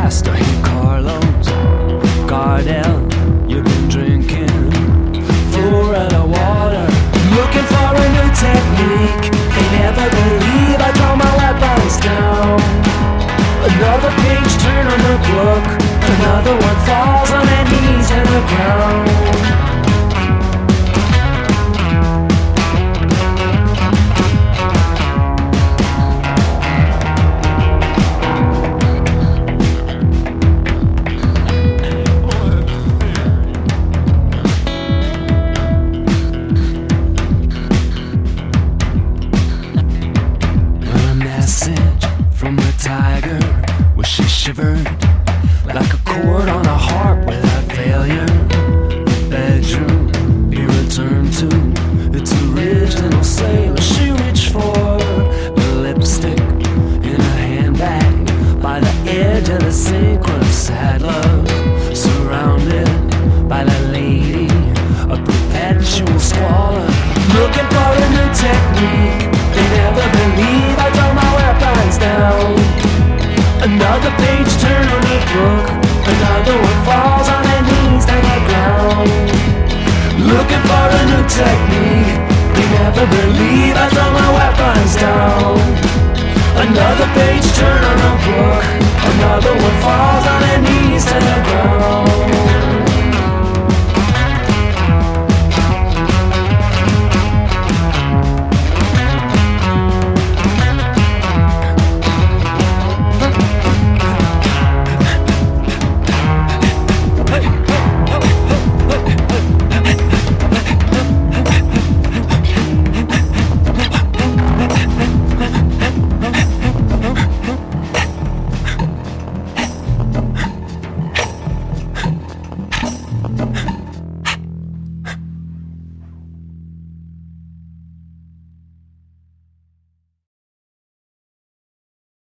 fast. Hey Carlos, Gardel, you've been drinking Florida water, looking for a new technique. They never believe I draw my weapons down. Another page turn on the book, another one falls on their knees to the ground. From the tiger, where she shivered like a chord on a harp without failure. The bedroom he returned to its original sailor. She reached for the lipstick in a handbag by the edge of the sink with a sad love, surrounded by the lady of perpetual squalor, looking for a new technique. They never believe I throw my weapons down. Another page turn on the book, another one falls on their knees to the ground. Looking for a new technique. They never believe I throw my weapons down. Another page turn on the book, another one falls on their knees to the ground.